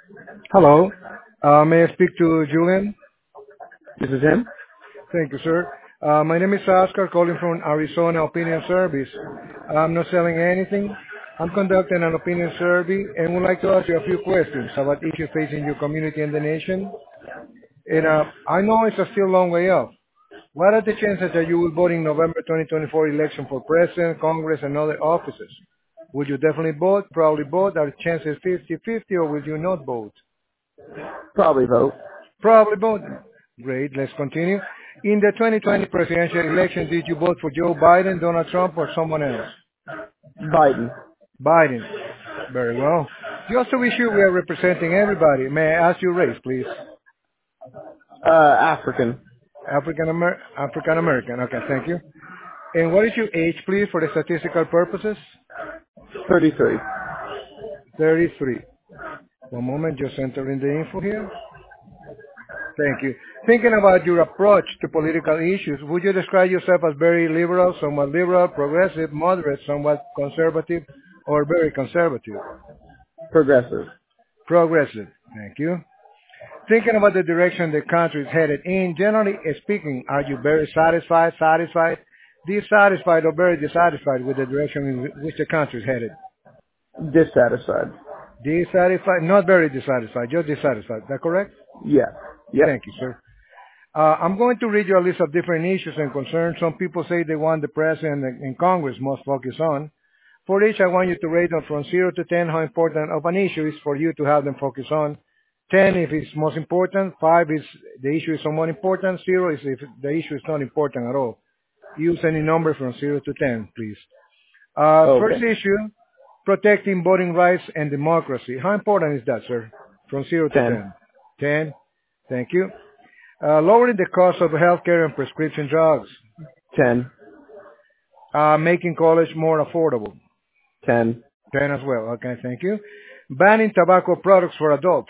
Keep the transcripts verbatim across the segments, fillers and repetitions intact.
Hello. Uh, may I speak to Julian? This is him? Thank you, sir. Uh, my name is Oscar, calling from Arizona Opinion Service. I'm not selling anything. I'm conducting an opinion survey and would like to ask you a few questions about issues facing your community and the nation. And uh, I know it's a still long way off. What are the chances that you will vote in November twenty twenty-four election for president, Congress, and other offices? Would you definitely vote, probably vote? Are the chances fifty-fifty, or will you not vote? Probably vote. Probably vote. Great. Let's continue. In the twenty twenty presidential election, did you vote for Joe Biden, Donald Trump, or someone else? Biden. Biden. Very well. Just to be sure we are representing everybody, may I ask your race, please? Uh, African. African Amer- African American. Okay, thank you. And what is your age, please, for the statistical purposes? thirty-three. thirty-three. One moment, just entering the info here. Thank you. Thinking about your approach to political issues, would you describe yourself as very liberal, somewhat liberal, progressive, moderate, somewhat conservative, or very conservative? Progressive. Progressive. Thank you. Thinking about the direction the country is headed in, generally speaking, are you very satisfied, satisfied, dissatisfied, or very dissatisfied with the direction in which the country is headed? Dissatisfied. Dissatisfied, not very dissatisfied, just dissatisfied. Is that correct? Yeah. Yep. Thank you, sir. Uh, I'm going to read you a list of different issues and concerns. Some people say they want the president and and Congress must focus on. For each, I want you to rate them from zero to ten how important of an issue is for you to have them focus on. ten if it's most important. five is the issue is somewhat important. zero is if the issue is not important at all. Use any number from zero to ten, please. Uh, first Okay. issue, protecting voting rights and democracy. How important is that, sir? From zero to ten. ten. ten. Thank you. Uh, lowering the cost of healthcare and prescription drugs. ten. Uh, making college more affordable. ten. ten as well. Okay, thank you. Banning tobacco products for adults.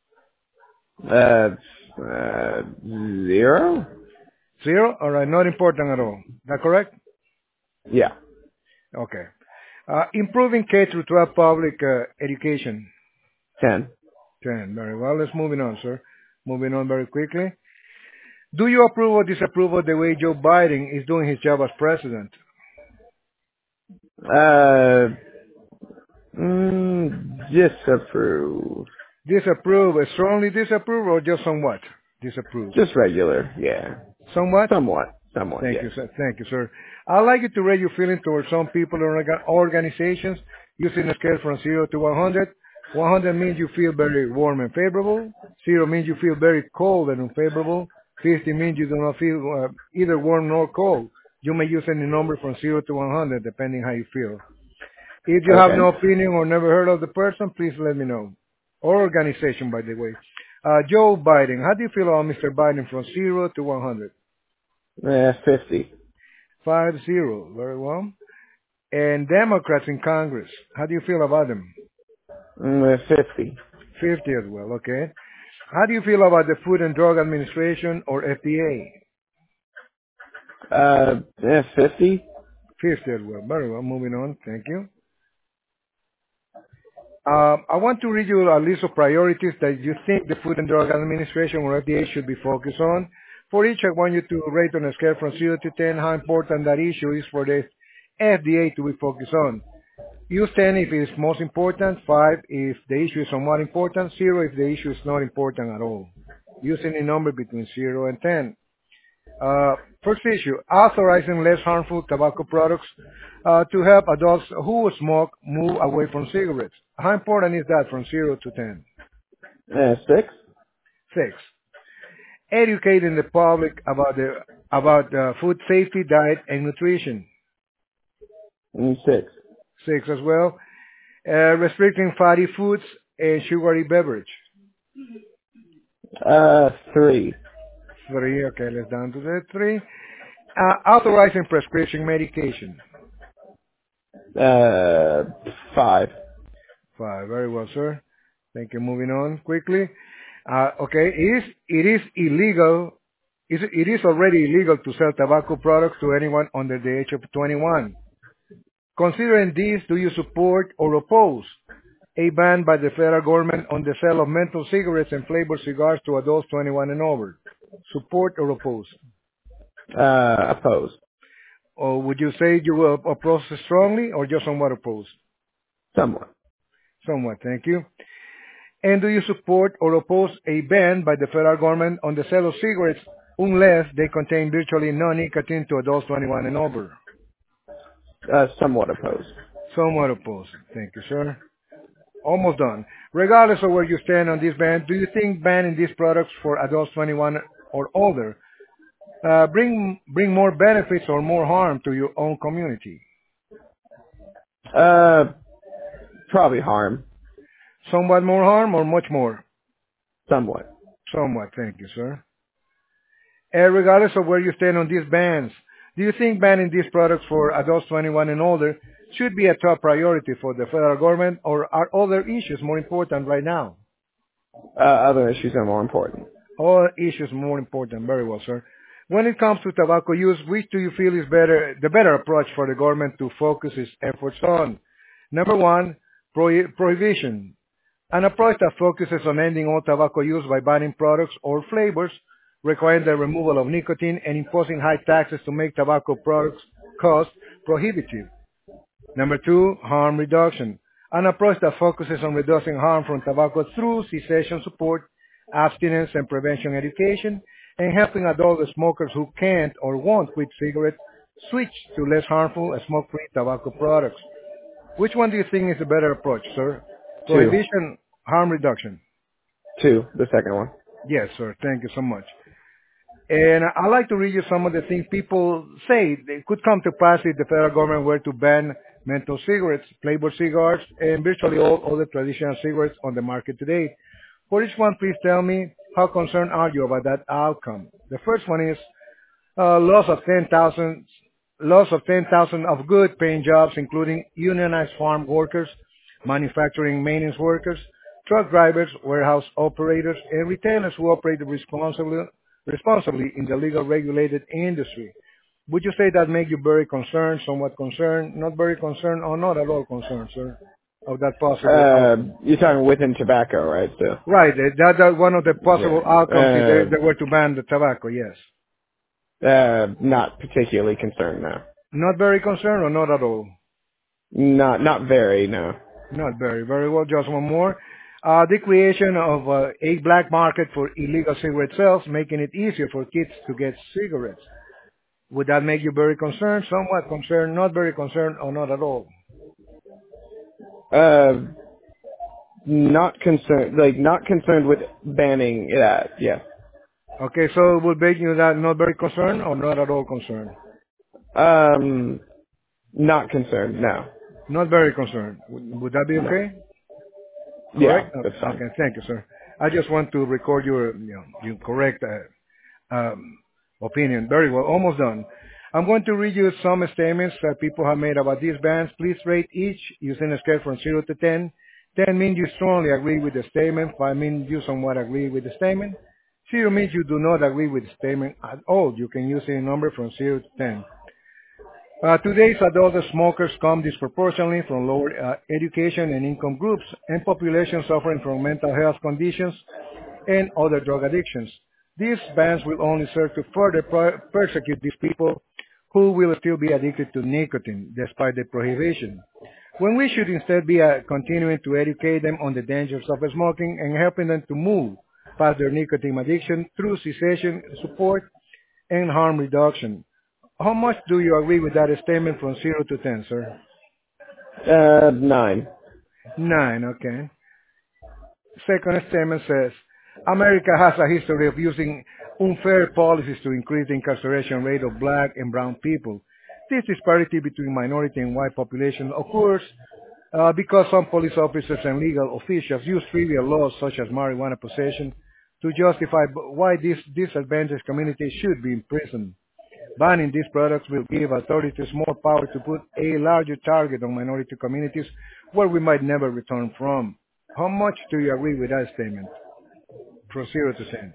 Uh, uh, zero? Zero? All right, not important at all. Is that correct? Yeah. Okay. Uh, improving K through twelve public uh, education. ten. ten. Very well. Let's moving on, sir. Moving on very quickly. Do you approve or disapprove of the way Joe Biden is doing his job as president? Uh, mm, disapprove. Disapprove, uh, strongly disapprove, or just somewhat disapprove? Just regular. Yeah. Somewhat? Somewhat. Somewhat, Thank yes. you, sir. Thank you, sir. I'd like you to rate your feeling towards some people or orga- organizations using a scale from zero to one hundred. one hundred means you feel very warm and favorable. zero means you feel very cold and unfavorable. fifty means you do not feel uh, either warm nor cold. You may use any number from zero to one hundred, depending how you feel. If you have Okay. no opinion or never heard of the person, please let me know. Or organization, by the way. Uh, Joe Biden, how do you feel about Mister Biden from zero to one hundred? Uh, fifty. Five zero. Very well. And Democrats in Congress, how do you feel about them? Mm, uh, fifty. fifty as well, okay. How do you feel about the Food and Drug Administration or F D A? Uh, yeah, fifty. fifty as well. Very well. Moving on. Thank you. Uh, I want to read you a list of priorities that you think the Food and Drug Administration or F D A should be focused on. For each, I want you to rate on a scale from zero to ten how important that issue is for the F D A to be focused on. Use ten if it's most important, five if the issue is somewhat important, zero if the issue is not important at all. Use any number between zero and ten. Uh, first issue, authorizing less harmful tobacco products uh, to help adults who smoke move away from cigarettes. How important is that from zero to ten? Uh, six. Six, educating the public about the about uh, food safety, diet, and nutrition. Mm, six. Six as well, uh, restricting fatty foods and sugary beverage. Uh, three. Three, okay, let's down to the three. Uh, authorizing prescription medication. Uh, five. Five, very well, sir. Thank you. Moving on quickly. Uh, okay, it is, it is illegal, it is it is already illegal to sell tobacco products to anyone under the age of twenty-one. Considering this, do you support or oppose a ban by the federal government on the sale of menthol cigarettes and flavored cigars to adults twenty-one and over. Support or oppose? Uh, opposed. Or would you say you will oppose strongly or just somewhat oppose? Somewhat. Somewhat, thank you. And do you support or oppose a ban by the federal government on the sale of cigarettes unless they contain virtually no nicotine to adults twenty-one and over? Uh, somewhat opposed. Somewhat opposed. Thank you, sir. Almost done. Regardless of where you stand on this ban, do you think banning these products for adults twenty-one or older uh, bring bring more benefits or more harm to your own community? Uh, probably harm. Somewhat more harm or much more? Somewhat. Somewhat. Thank you, sir. And regardless of where you stand on these bans, do you think banning these products for adults twenty-one and older should be a top priority for the federal government, or are other issues more important right now? Uh, other issues are more important. All issues more important. Very well, sir. When it comes to tobacco use, which do you feel is better, the better approach for the government to focus its efforts on? Number one, prohi- prohibition. An approach that focuses on ending all tobacco use by banning products or flavors, requiring the removal of nicotine, and imposing high taxes to make tobacco products cost prohibitive. Number two, harm reduction. An approach that focuses on reducing harm from tobacco through cessation support, abstinence and prevention education, and helping adult smokers who can't or won't quit cigarettes switch to less harmful smoke-free tobacco products. Which one do you think is a better approach, sir? Two. Prohibition, harm reduction? Two. The second one. Yes, sir. Thank you so much. And I'd like to read you some of the things people say they could come to pass if the federal government were to ban menthol cigarettes, flavored cigars, and virtually all other traditional cigarettes on the market today. For each one, please tell me how concerned are you about that outcome. The first one is uh, loss of ten thousand, loss of ten thousand of good-paying jobs, including unionized farm workers, manufacturing maintenance workers, truck drivers, warehouse operators, and retailers who operate responsibly, responsibly in the legal regulated industry. Would you say that make you very concerned, somewhat concerned, not very concerned, or not at all concerned, sir, of that possible Uh, outcome? you're talking within tobacco, right? So. Right, uh, that, that one of the possible Yeah. outcomes if Uh, they, they were to ban the tobacco, yes. Uh, not particularly concerned, no. Not very concerned or not at all? Not, not very, no. Not very. Very well. Just one more. Uh, the creation of uh, a black market for illegal cigarette sales, making it easier for kids to get cigarettes. Would that make you very concerned, somewhat concerned, not very concerned, or not at all? Uh, not concerned, like, not concerned with banning that, yeah. Okay, so it would make you that not very concerned or not at all concerned? Um, not concerned, no. Not very concerned. Would, would that be No. okay? Yeah, Correct? that's Okay, fine. okay, thank you, sir. I just want to record your, you know, your correct uh, um, opinion. Very well, almost done. I'm going to read you some statements that people have made about these bans. Please rate each using a scale from zero to ten. ten means you strongly agree with the statement. five means you somewhat agree with the statement. zero means you do not agree with the statement at all. You can use any number from zero to ten. Uh, today's adult smokers come disproportionately from lower uh, education and income groups and populations suffering from mental health conditions and other drug addictions. These bans will only serve to further per- persecute these people who will still be addicted to nicotine despite the prohibition, when we should instead be uh, continuing to educate them on the dangers of smoking and helping them to move past their nicotine addiction through cessation support and harm reduction. How much do you agree with that statement from zero to ten, sir? Uh, nine. Nine, okay. Second statement says, America has a history of using unfair policies to increase the incarceration rate of black and brown people. This disparity between minority and white population occurs uh, because some police officers and legal officials use trivial laws such as marijuana possession to justify b- why these disadvantaged communities should be imprisoned. Banning these products will give authorities more power to put a larger target on minority communities where we might never return from. How much do you agree with that statement? From zero to ten.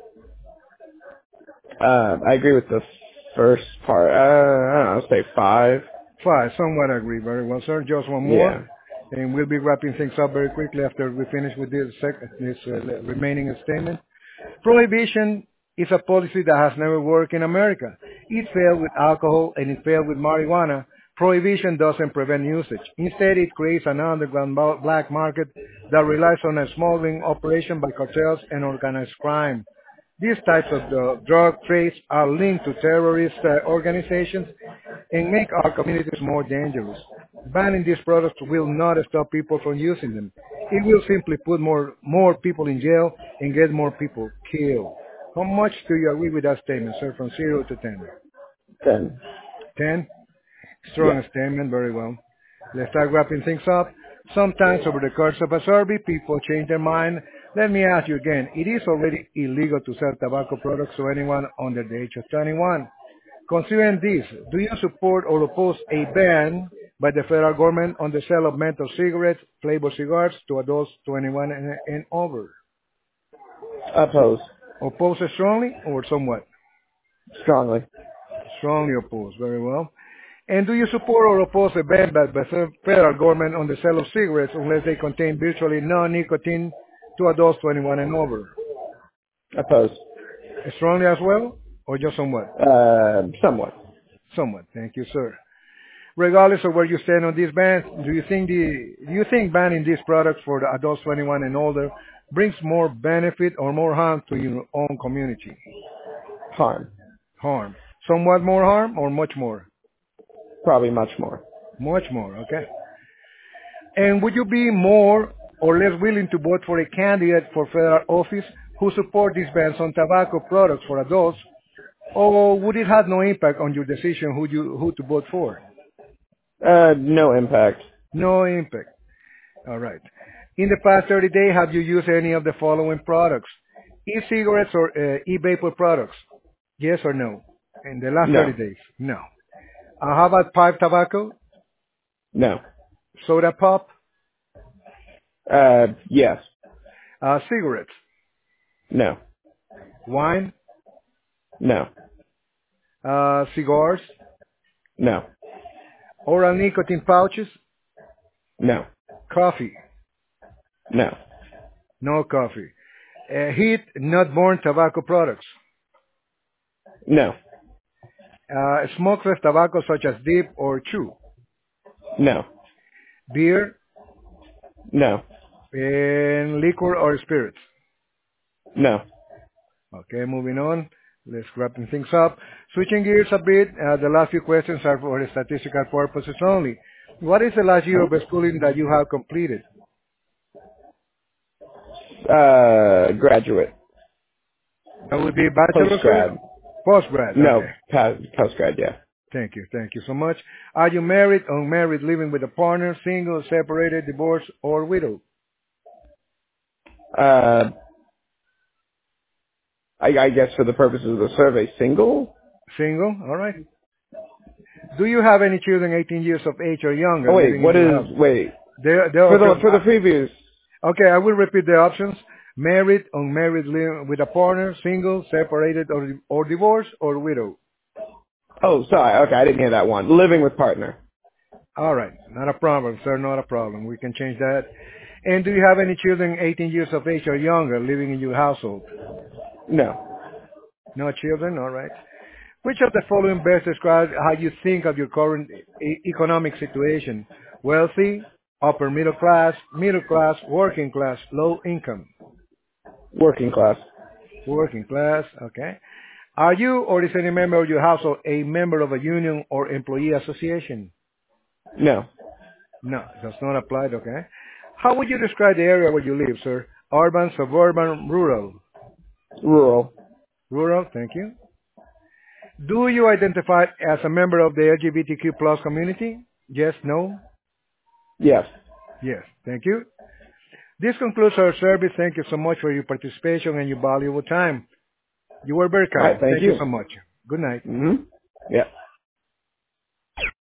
Uh, I agree with the first part. Uh, I don't know, say five. Five. Somewhat agree. Very well, sir. Just one Yeah. more. And we'll be wrapping things up very quickly after we finish with this, sec- this uh, remaining statement. Prohibition is a policy that has never worked in America. It failed with alcohol and it failed with marijuana. Prohibition doesn't prevent usage. Instead, it creates an underground ba- black market that relies on a smuggling operation by cartels and organized crime. These types of uh, drug trades are linked to terrorist uh, organizations and make our communities more dangerous. Banning these products will not stop people from using them. It will simply put more, more people in jail and get more people killed. How much do you agree with that statement, sir, from zero to ten? Ten. ten? Yeah. Strong statement, very well. Let's start wrapping things up. Sometimes over the course of a survey, people change their mind. Let me ask you again, it is already illegal to sell tobacco products to anyone under the age of twenty-one. Considering this, do you support or oppose a ban by the federal government on the sale of menthol cigarettes, flavored cigars to adults twenty-one and, and over? Oppose. Oppose strongly or somewhat? Strongly. Strongly oppose, very well. And do you support or oppose a ban by the federal government on the sale of cigarettes unless they contain virtually no nicotine to adults twenty-one and over? Oppose. Strongly as well, or just somewhat? Uh, somewhat. Somewhat. Thank you, sir. Regardless of where you stand on these bans, do you think the do you think banning these products for the adults twenty-one and older brings more benefit or more harm to your own community? Harm. Harm. Somewhat more harm or much more? Probably much more. Much more. Okay. And would you be more or less willing to vote for a candidate for federal office who support these bans on tobacco products for adults, or would it have no impact on your decision who you who to vote for? Uh, no impact. No impact. All right. In the past thirty days, have you used any of the following products? E-cigarettes or uh, e-vapor products? Yes or no? In the last thirty No. days? No. Uh, how about pipe tobacco? No. Soda pop? Uh, yes. Uh, cigarettes? No. Wine? No. Uh, cigars? No. Oral nicotine pouches? No. Coffee? No. No coffee. Uh, heat, not born tobacco products? No. Uh, smokeless tobacco such as dip or chew? No. Beer? No. And liquor or spirits? No. Okay, moving on. Let's wrapping things up. Switching gears a bit, uh, the last few questions are for statistical purposes only. What is the last year of schooling that you have completed? Uh, graduate. That would be bachelor's Post-grad. degree? Postgrad, No. okay. Pa- post-grad, yeah. Thank you, thank you so much. Are you married, unmarried, living with a partner, single, separated, divorced, or widowed? Uh, I, I guess for the purposes of the survey, single? Single, all right. Do you have any children eighteen years of age or younger Oh, wait, living in what your is, house? wait. There, there For the, are, for the previous, okay, I will repeat the options. Married, unmarried, living with a partner, single, separated, or, or divorced, or widow. oh, sorry, okay, I didn't hear that one. Living with partner. All right, not a problem, sir, not a problem. We can change that. And do you have any children eighteen years of age or younger living in your household? No. No children, all right. Which of the following best describes how you think of your current e- economic situation? Wealthy, upper middle class, middle class, working class, low income. Working class. Working class, okay. Are you or is any member of your household a member of a union or employee association? No. No, does not apply, okay. How would you describe the area where you live, sir? Urban, suburban, rural? Rural. Rural, thank you. Do you identify as a member of the L G B T Q plus community? Yes, no? Yes. Yes, thank you. This concludes our service. Thank you so much for your participation and your valuable time. You were very All right, kind. thank Thank you you. so much. Good night. Mm-hmm. Yeah.